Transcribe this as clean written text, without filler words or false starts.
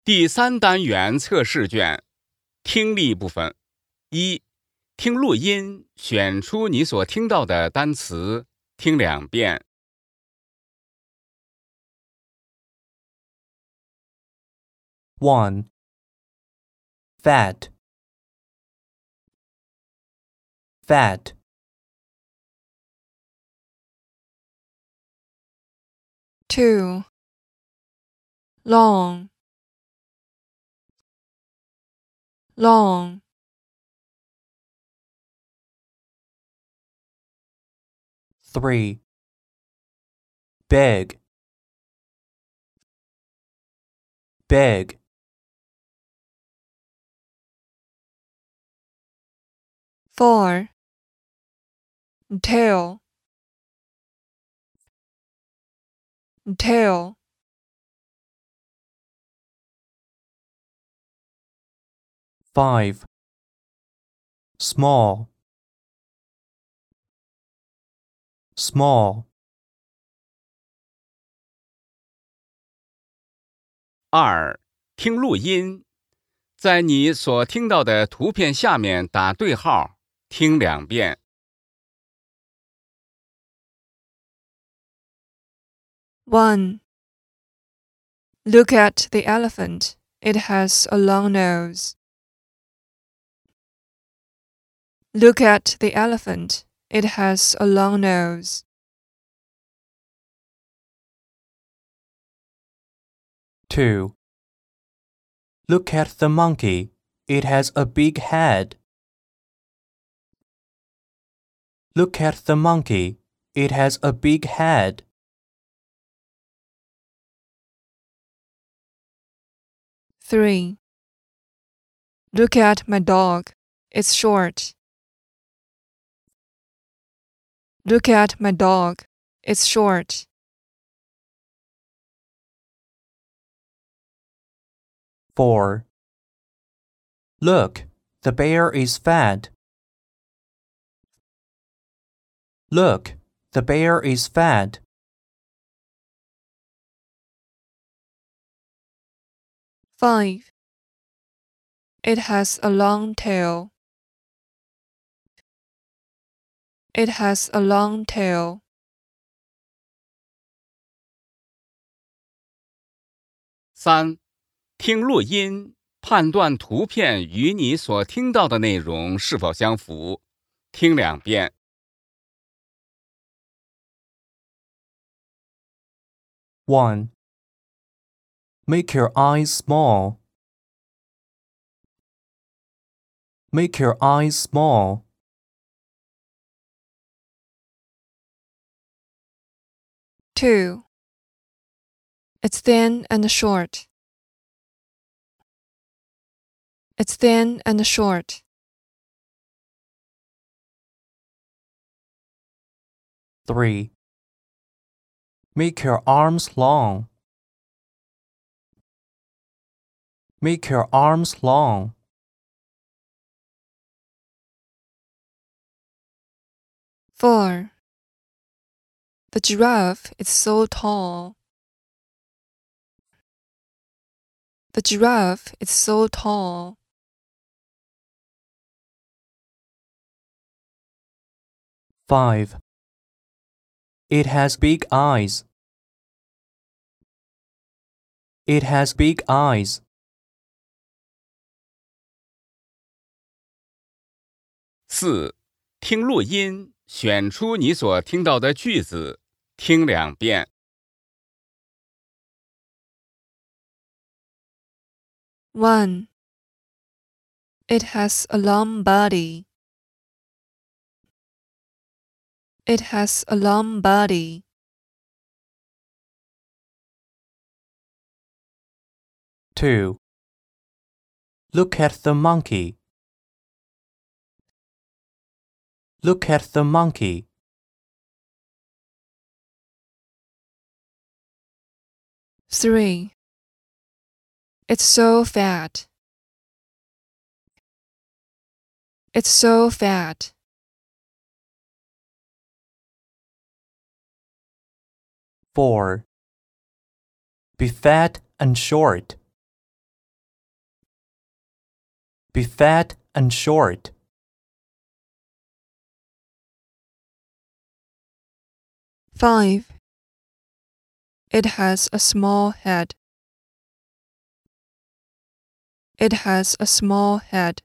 第3单元测试卷，听力部分。1. 听录音，选出你所听到的单词，听2遍。 1. Fat, fat. 2. Long, long. 3. Big, big. 4. Tail, tail. 5. Small, small. 2. 听录音，在你所听到的图片下面打对号，听2遍。 1. Look at the elephant. It has a long nose. Look at the elephant. It has a long nose. 2. Look at the monkey. It has a big head. Look at the monkey. It has a big head. 3. Look at my dog. It's short. Look at my dog. It's short. 4. Look, the bear is fat. Look, the bear is fat. 5. It has a long tail. It has a long tail. 3. 听录音，判断图片与你所听到的内容是否相符，听2遍。 1. Make your eyes small. Make your eyes small. 2. It's thin and short. It's thin and short. 3. Make your arms long. Make your arms long. 4. The giraffe is so tall. The giraffe is so tall. 5. It has big eyes. It has big eyes. 4. 听录音，选出你所听到的句子，听2遍。 1. It has a long body. It has a long body. 2. Look at the monkey. Look at the monkey. 3. It's so fat. It's so fat. 4. Be fat and short. Be fat and short. 5. It has a small head. It has a small head.